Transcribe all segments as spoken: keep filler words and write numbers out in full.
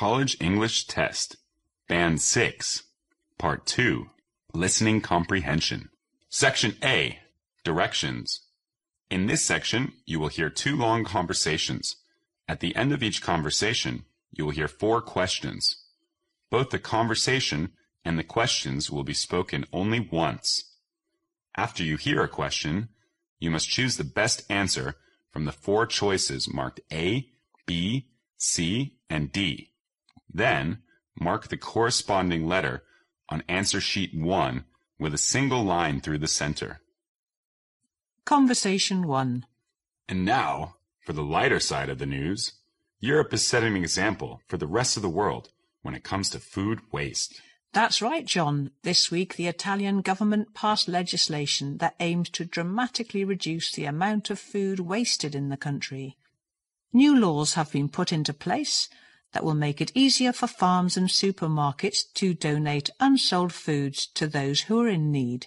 College English Test, Band six, Part two, Listening Comprehension. Section A, Directions. In this section, you will hear two long conversations. At the end of each conversation, you will hear four questions. Both the conversation and the questions will be spoken only once. After you hear a question, you must choose the best answer from the four choices marked A, B, C, and D. Then, mark the corresponding letter on answer sheet one with a single line through the center. Conversation one. And now, for the lighter side of the news, Europe is setting an example for the rest of the world when it comes to food waste. That's right, John. This week, the Italian government passed legislation that aims to dramatically reduce the amount of food wasted in the country. New laws have been put into place that will make it easier for farms and supermarkets to donate unsold foods to those who are in need.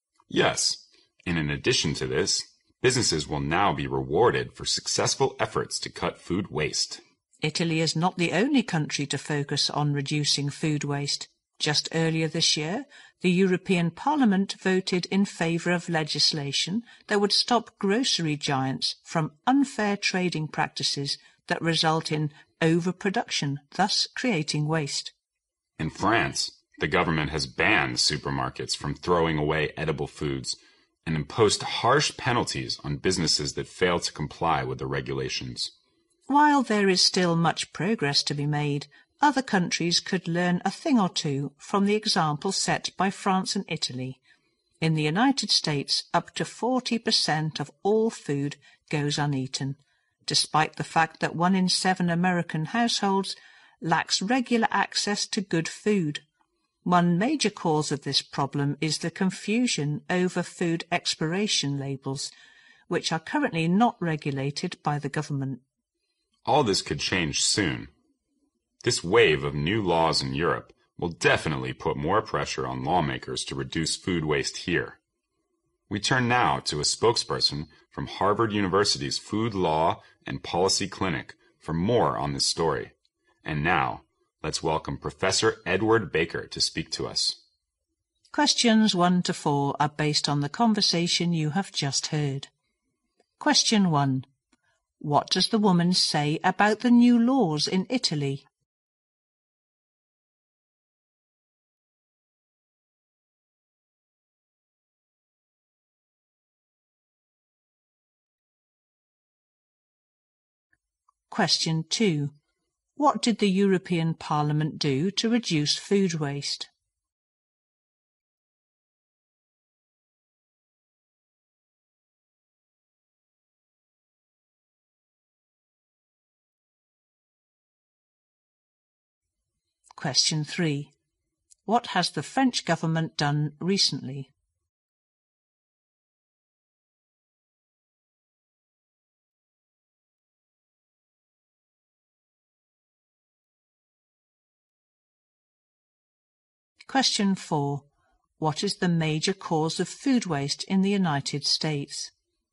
Yes, and in addition to this, businesses will now be rewarded for successful efforts to cut food waste. Italy is not the only country to focus on reducing food waste. Just earlier this year, the European Parliament voted in favour of legislation that would stop grocery giants from unfair trading practices that result in overproduction, thus creating waste. In France, the government has banned supermarkets from throwing away edible foods and imposed harsh penalties on businesses that fail to comply with the regulations. While there is still much progress to be made, other countries could learn a thing or two from the example set by France and Italy. In the United States, up to forty percent of all food goes uneaten, despite the fact that one in seven American households lacks regular access to good food. One major cause of this problem is the confusion over food expiration labels, which are currently not regulated by the government. All this could change soon. This wave of new laws in Europe will definitely put more pressure on lawmakers to reduce food waste here. We turn now to a spokesperson from Harvard University's Food Law and Policy Clinic for more on this story. And now, let's welcome Professor Edward Baker to speak to us. Questions one to four are based on the conversation you have just heard. Question one. What does the woman say about the new laws in Italy? Question two. What did the European Parliament do to reduce food waste? Question three. What has the French government done recently? Question four. What is the major cause of food waste in the United States?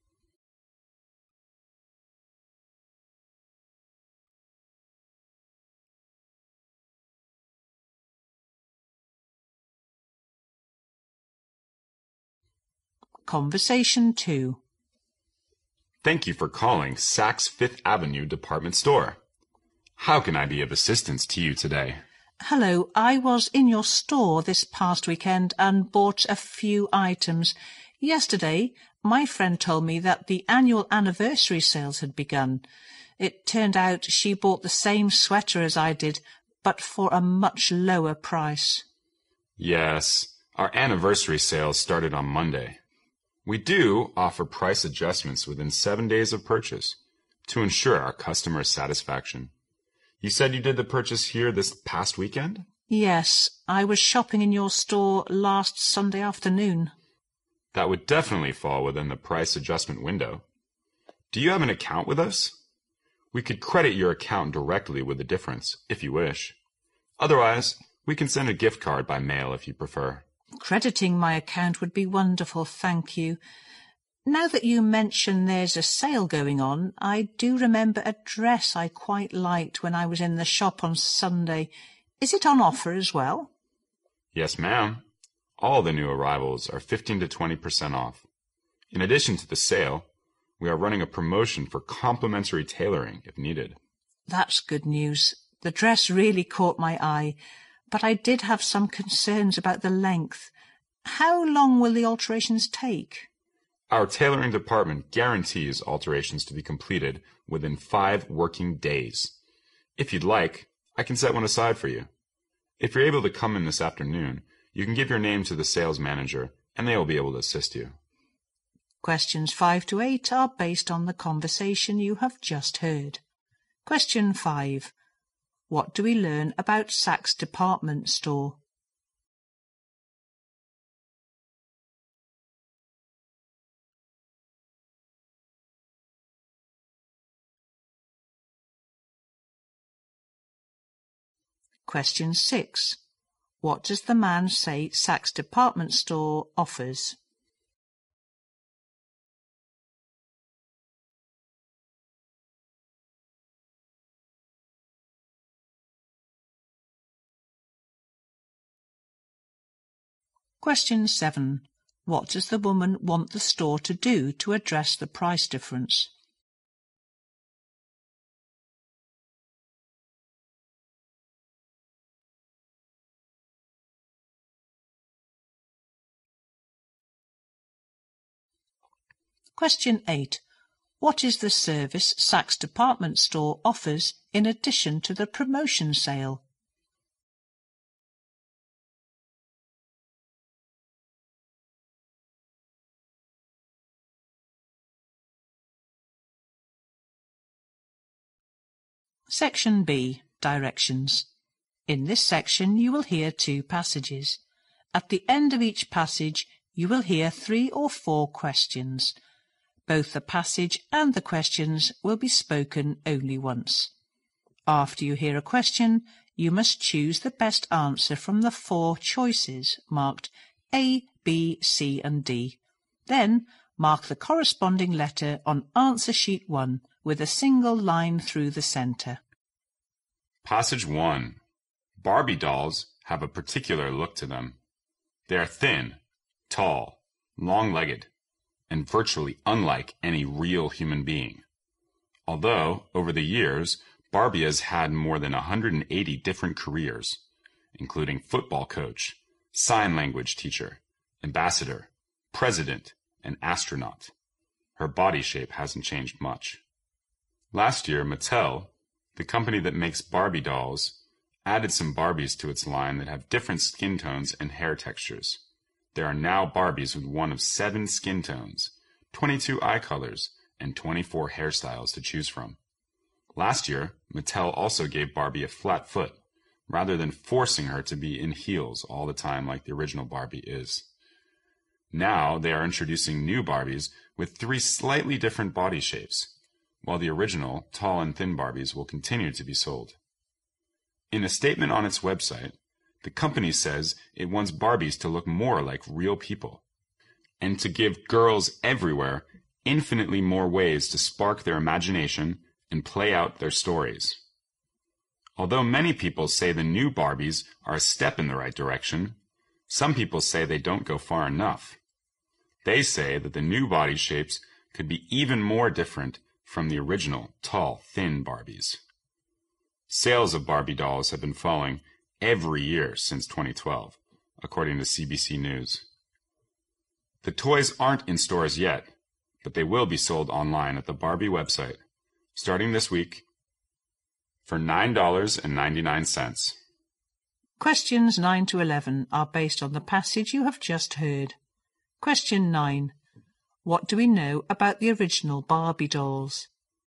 Conversation two. Thank you for calling Saks Fifth Avenue Department Store. How can I be of assistance to you today? Hello, I was in your store this past weekend and bought a few items. Yesterday, my friend told me that the annual anniversary sales had begun. It turned out she bought the same sweater as I did, but for a much lower price. Yes, our anniversary sales started on Monday. We do offer price adjustments within seven days of purchase to ensure our customer satisfaction. You said you did the purchase here this past weekend? Yes, I was shopping in your store last Sunday afternoon. That would definitely fall within the price adjustment window. Do you have an account with us? We could credit your account directly with the difference, if you wish. Otherwise, we can send a gift card by mail if you prefer. Crediting my account would be wonderful, thank you. Now that you mention there's a sale going on, I do remember a dress I quite liked when I was in the shop on Sunday. Is it on offer as well? Yes, ma'am. All the new arrivals are fifteen to twenty percent off. In addition to the sale, we are running a promotion for complimentary tailoring if needed. That's good news. The dress really caught my eye, but I did have some concerns about the length. How long will the alterations take? Our tailoring department guarantees alterations to be completed within five working days. If you'd like, I can set one aside for you. If you're able to come in this afternoon, you can give your name to the sales manager, and they will be able to assist you. Questions five to eight are based on the conversation you have just heard. Question five. What do we learn about Saks department store? Question six. What does the man say Saks department store offers? Question seven. What does the woman want the store to do to address the price difference? Question eight. What is the service Saks department store offers in addition to the promotion sale? Section B. Directions. In this section you will hear two passages. At the end of each passage you will hear three or four questions. Both the passage and the questions will be spoken only once. After you hear a question, you must choose the best answer from the four choices marked A, B, C and D. Then mark the corresponding letter on answer sheet one with a single line through the centre. Passage one. Barbie dolls have a particular look to them. They are thin, tall, long-legged, and virtually unlike any real human being. Although, over the years, Barbie has had more than one hundred eighty different careers, including football coach, sign language teacher, ambassador, president, and astronaut. Her body shape hasn't changed much. Last year, Mattel, the company that makes Barbie dolls, added some Barbies to its line that have different skin tones and hair textures. There are now Barbies with one of seven skin tones, twenty-two eye colors, and twenty-four hairstyles to choose from. Last year, Mattel also gave Barbie a flat foot, rather than forcing her to be in heels all the time like the original Barbie is. Now they are introducing new Barbies with three slightly different body shapes, while the original tall and thin Barbies will continue to be sold. In a statement on its website, the company says it wants Barbies to look more like real people, and to give girls everywhere infinitely more ways to spark their imagination and play out their stories. Although many people say the new Barbies are a step in the right direction, some people say they don't go far enough. They say that the new body shapes could be even more different from the original tall, thin Barbies. Sales of Barbie dolls have been falling every year since twenty twelve, according to C B C News. The toys aren't in stores yet, but they will be sold online at the Barbie website, starting this week, for nine dollars and ninety-nine cents. Questions nine to eleven are based on the passage you have just heard. Question nine. What do we know about the original Barbie dolls?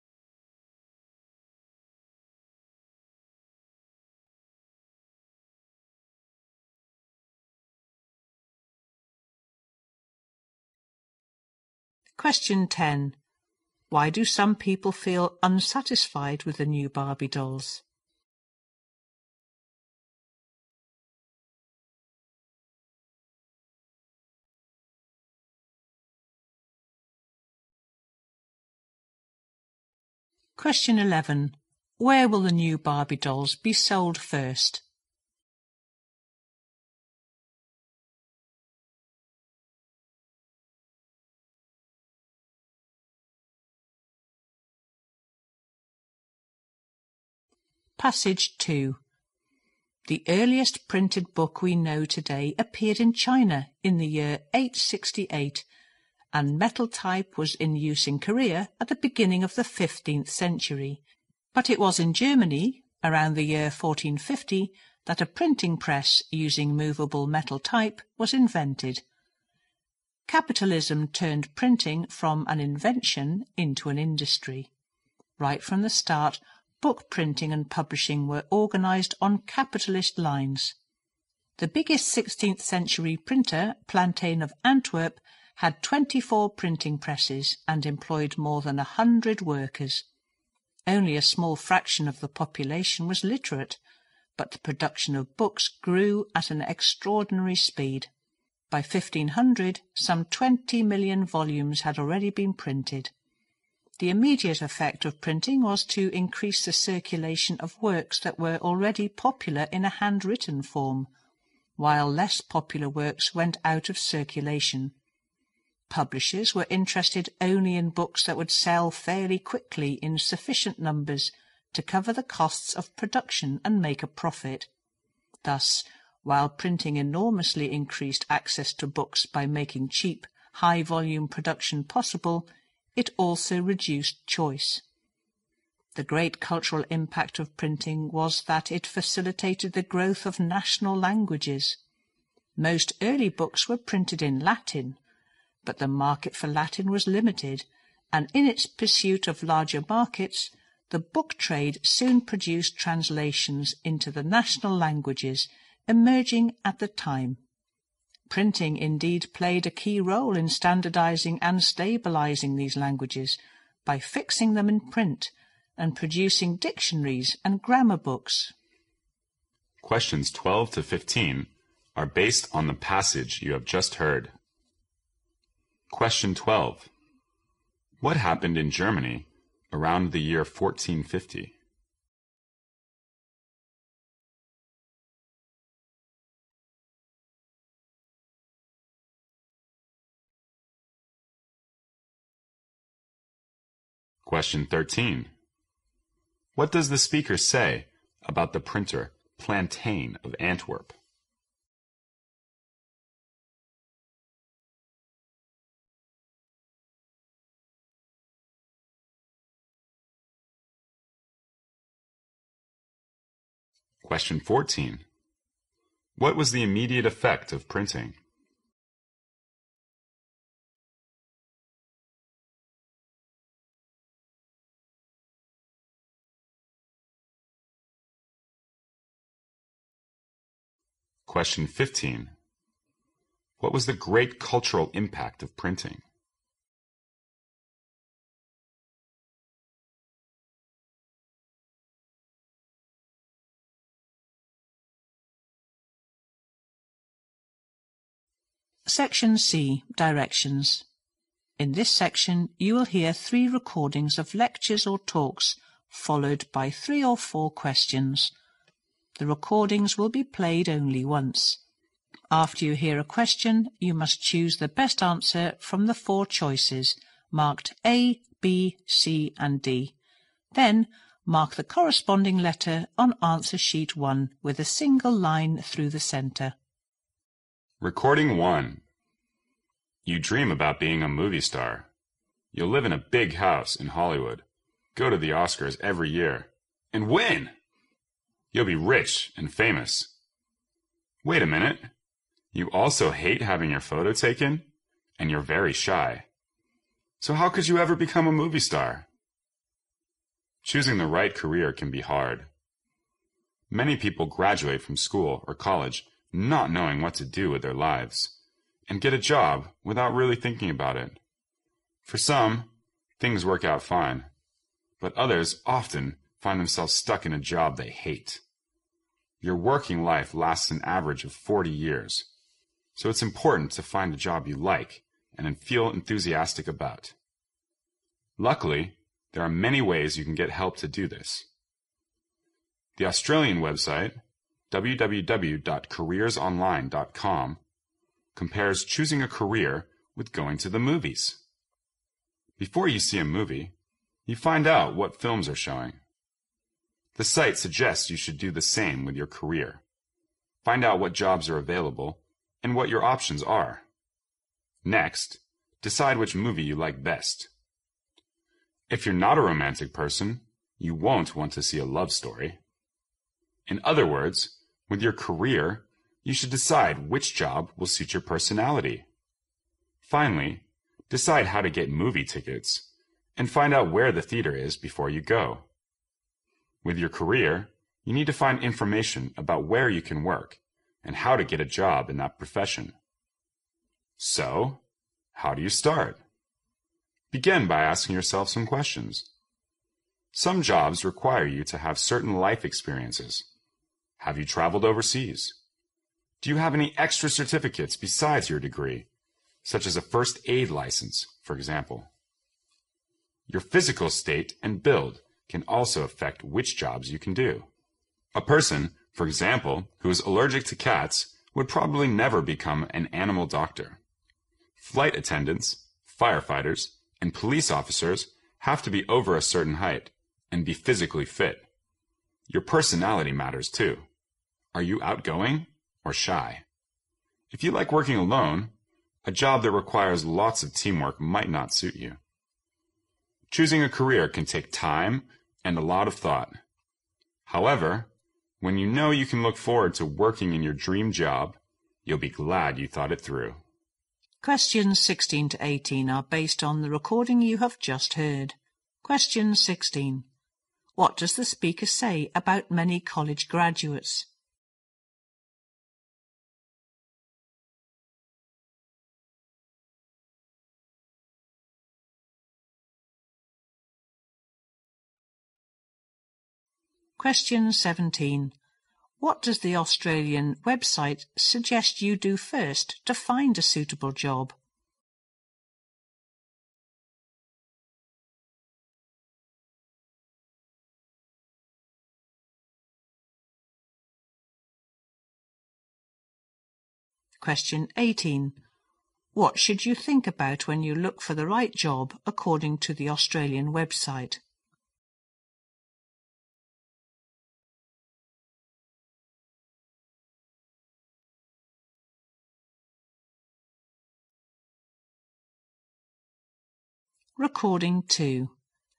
Question ten. Why do some people feel unsatisfied with the new Barbie dolls? Question eleven. Where will the new Barbie dolls be sold first? Passage two. The earliest printed book we know today appeared in China in the year eight sixty-eight, and metal type was in use in Korea at the beginning of the fifteenth century. But it was in Germany, around the year fourteen fifty, that a printing press using movable metal type was invented. Capitalism turned printing from an invention into an industry. Right from the start, book printing and publishing were organized on capitalist lines. The biggest sixteenth century printer, Plantain of Antwerp, had twenty-four printing presses and employed more than a hundred workers. Only a small fraction of the population was literate, but the production of books grew at an extraordinary speed. By fifteen hundred, some twenty million volumes had already been printed. The immediate effect of printing was to increase the circulation of works that were already popular in a handwritten form, while less popular works went out of circulation. Publishers were interested only in books that would sell fairly quickly in sufficient numbers to cover the costs of production and make a profit. Thus, while printing enormously increased access to books by making cheap, high-volume production possible, it also reduced choice. The great cultural impact of printing was that it facilitated the growth of national languages. Most early books were printed in Latin, but the market for Latin was limited, and in its pursuit of larger markets, the book trade soon produced translations into the national languages emerging at the time. Printing indeed played a key role in standardizing and stabilizing these languages by fixing them in print and producing dictionaries and grammar books. Questions twelve to fifteen are based on the passage you have just heard. Question twelve. What happened in Germany around the year fourteen fifty? Question thirteen. What does the speaker say about the printer Plantain of Antwerp? Question fourteen. What was the immediate effect of printing? Question fifteen. What was the great cultural impact of printing? Section C. Directions. In this section, you will hear three recordings of lectures or talks, followed by three or four questions. The recordings will be played only once. After you hear a question, you must choose the best answer from the four choices, marked A, B, C, and D. Then, mark the corresponding letter on answer sheet one with a single line through the center. Recording one. You dream about being a movie star. You'll live in a big house in Hollywood, go to the Oscars every year, and win! You'll be rich and famous. Wait a minute. You also hate having your photo taken, and you're very shy. So how could you ever become a movie star? Choosing the right career can be hard. Many people graduate from school or college not knowing what to do with their lives, and get a job without really thinking about it. For some, things work out fine, but others often find themselves stuck in a job they hate. Your working life lasts an average of forty years, so it's important to find a job you like and feel enthusiastic about. Luckily, There are many ways you can get help to do this. The Australian website, w w w dot careers online dot com, compares choosing a career with going to the movies. Before you see a movie, you find out what films are showing. The site suggests you should do the same with your career. Find out what jobs are available and what your options are. Next, decide which movie you like best. If you're not a romantic person, you won't want to see a love story. In other words, with your career, you should decide which job will suit your personality. Finally, decide how to get movie tickets and find out where the theater is before you go. With your career, you need to find information about where you can work and how to get a job in that profession. So, how do you start? Begin by asking yourself some questions. Some jobs require you to have certain life experiences. Have you traveled overseas? Do you have any extra certificates besides your degree, such as a first aid license, for example? Your physical state and build can also affect which jobs you can do. A person, for example, who is allergic to cats would probably never become an animal doctor. Flight attendants, firefighters, and police officers have to be over a certain height and be physically fit. Your personality matters too. Are you outgoing or shy? If you like working alone, a job that requires lots of teamwork might not suit you. Choosing a career can take time and a lot of thought. However, when you know you can look forward to working in your dream job, you'll be glad you thought it through. Questions sixteen to eighteen are based on the recording you have just heard. Question sixteen. What does the speaker say about many college graduates? Question seventeen. What does the Australian website suggest you do first to find a suitable job? Question eighteen. What should you think about when you look for the right job according to the Australian website? Recording two.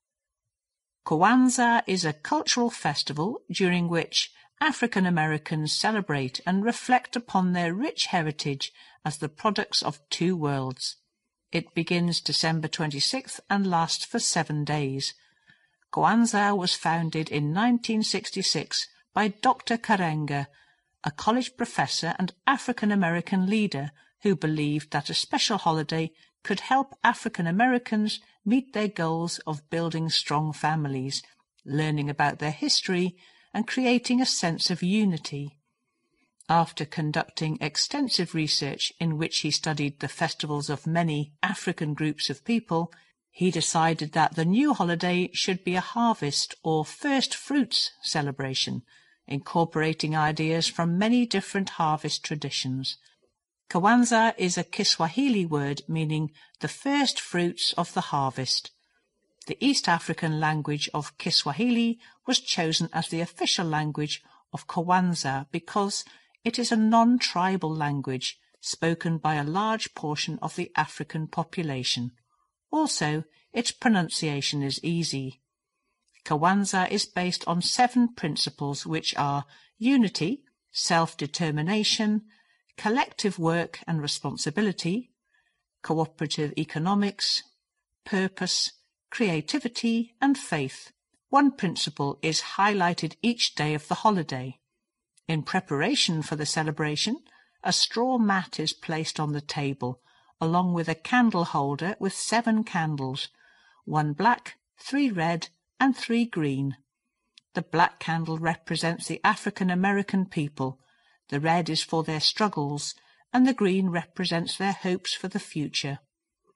Kwanzaa is a cultural festival during which African Americans celebrate and reflect upon their rich heritage as the products of two worlds. It begins December twenty-sixth and lasts for seven days. Kwanzaa was founded in nineteen sixty-six by Doctor Karenga, a college professor and African American leader who believed that a special holiday could help African Americans meet their goals of building strong families, learning about their history, and creating a sense of unity. After conducting extensive research in which he studied the festivals of many African groups of people, he decided that the new holiday should be a harvest or first fruits celebration, incorporating ideas from many different harvest traditions. Kwanzaa is a Kiswahili word meaning the first fruits of the harvest. The East African language of Kiswahili was chosen as the official language of Kwanzaa because it is a non-tribal language spoken by a large portion of the African population. Also, its pronunciation is easy. Kwanzaa is based on seven principles which are unity, self-determination, collective work and responsibility, cooperative economics, purpose, creativity and faith. One principle is highlighted each day of the holiday. In preparation for the celebration, a straw mat is placed on the table, along with a candle holder with seven candles, one black, three red and three green. The black candle represents the African American people, the red is for their struggles, and the green represents their hopes for the future.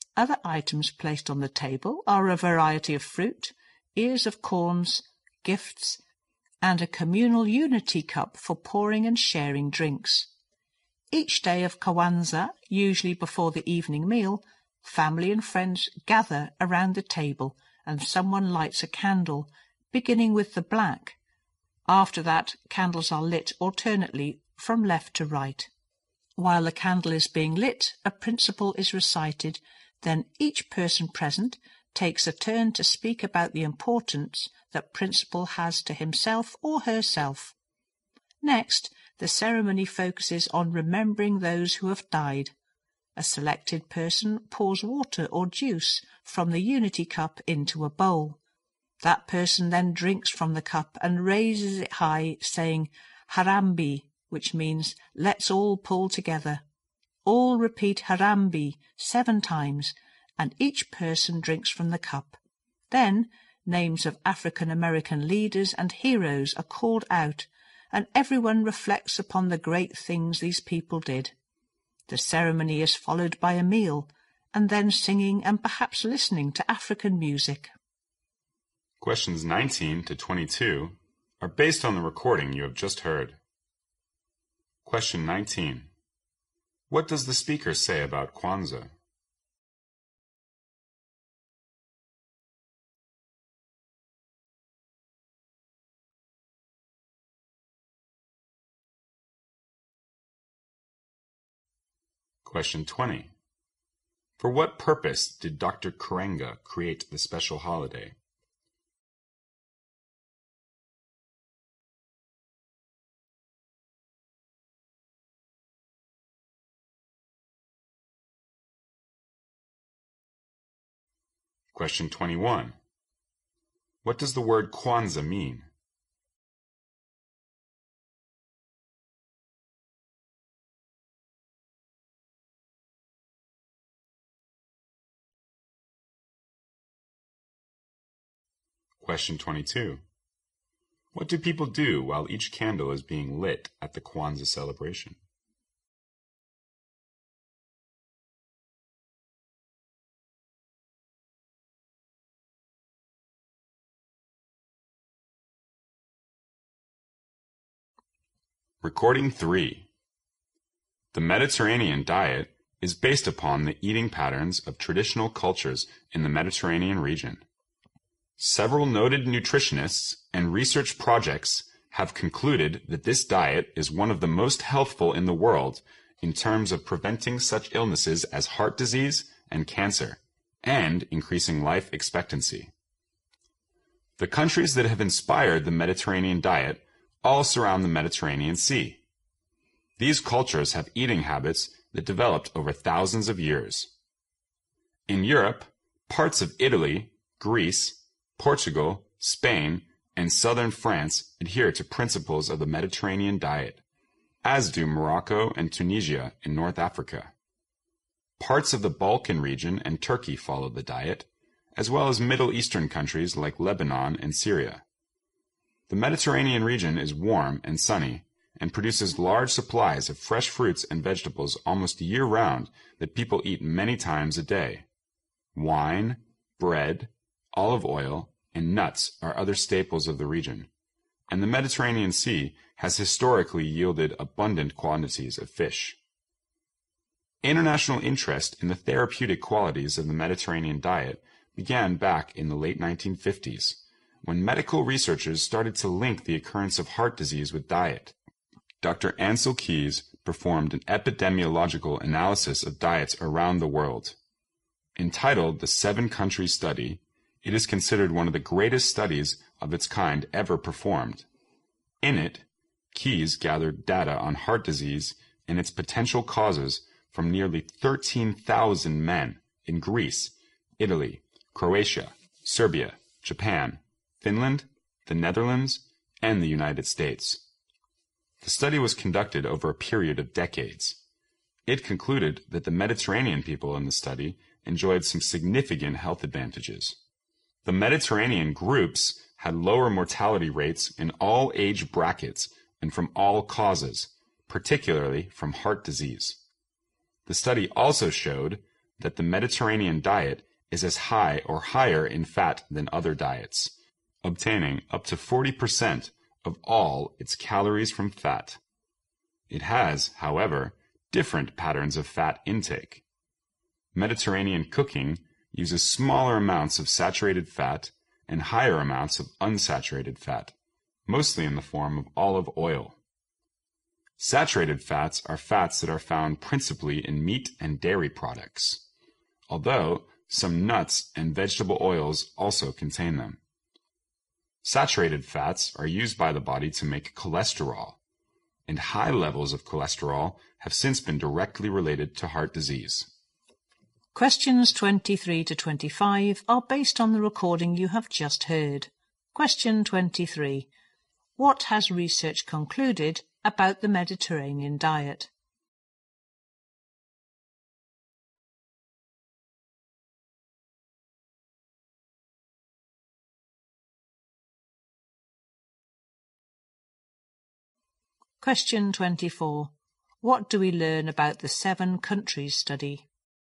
Other items placed on the table are a variety of fruit, ears of corns, gifts, and a communal unity cup for pouring and sharing drinks. Each day of Kwanzaa, usually before the evening meal, family and friends gather around the table and someone lights a candle, beginning with the black. After that, candles are lit alternately from left to right. While the candle is being lit, a principle is recited. Then each person present takes a turn to speak about the importance that principle has to himself or herself. Next, the ceremony focuses on remembering those who have died. A selected person pours water or juice from the unity cup into a bowl. That person then drinks from the cup and raises it high, saying Harambe, which means let's all pull together. All repeat Harambe seven times, and each person drinks from the cup. Then names of African American leaders and heroes are called out, and everyone reflects upon the great things these people did. The ceremony is followed by a meal, and then singing and perhaps listening to African music. Questions nineteen to twenty-two are based on the recording you have just heard. Question nineteen. What does the speaker say about Kwanzaa? Question twenty. For what purpose did Doctor Karenga create the special holiday? Question twenty-one. What does the word Kwanzaa mean? Question twenty-two. What do people do while each candle is being lit at the Kwanzaa celebration? Recording three. The Mediterranean diet is based upon the eating patterns of traditional cultures in the Mediterranean region. Several noted nutritionists and research projects have concluded that this diet is one of the most healthful in the world in terms of preventing such illnesses as heart disease and cancer, and increasing life expectancy. The countries that have inspired the Mediterranean diet all surround the Mediterranean Sea. These cultures have eating habits that developed over thousands of years. In Europe, parts of Italy, Greece, Portugal, Spain, and southern France adhere to principles of the Mediterranean diet, as do Morocco and Tunisia in North Africa. Parts of the Balkan region and Turkey follow the diet, as well as Middle Eastern countries like Lebanon and Syria. The Mediterranean region is warm and sunny, and produces large supplies of fresh fruits and vegetables almost year-round that people eat many times a day. Wine, bread, olive oil, and nuts are other staples of the region, and the Mediterranean Sea has historically yielded abundant quantities of fish. International interest in the therapeutic qualities of the Mediterranean diet began back in the late nineteen fifties, when medical researchers started to link the occurrence of heart disease with diet. Doctor Ancel Keys performed an epidemiological analysis of diets around the world. Entitled The Seven Country Study, it is considered one of the greatest studies of its kind ever performed. In it, Keys gathered data on heart disease and its potential causes from nearly thirteen thousand men in Greece, Italy, Croatia, Serbia, Japan, Finland, the Netherlands, and the United States. The study was conducted over a period of decades. It concluded that the Mediterranean people in the study enjoyed some significant health advantages. The Mediterranean groups had lower mortality rates in all age brackets and from all causes, particularly from heart disease. The study also showed that the Mediterranean diet is as high or higher in fat than other diets, obtaining up to forty percent of all its calories from fat. It has, however, different patterns of fat intake. Mediterranean cooking uses smaller amounts of saturated fat and higher amounts of unsaturated fat, mostly in the form of olive oil. Saturated fats are fats that are found principally in meat and dairy products, although some nuts and vegetable oils also contain them. Saturated fats are used by the body to make cholesterol, and high levels of cholesterol have since been directly related to heart disease. Questions twenty-three to twenty-five are based on the recording you have just heard. Question twenty-three. What has research concluded about the Mediterranean diet? Question twenty-four. What do we learn about the seven countries study?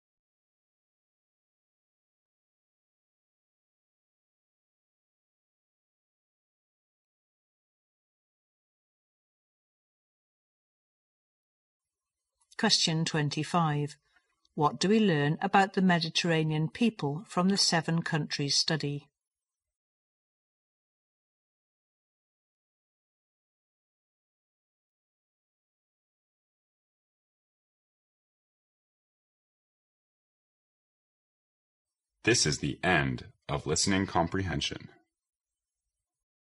Question twenty-five. What do we learn about the Mediterranean people from the seven countries study? This is the end of listening comprehension.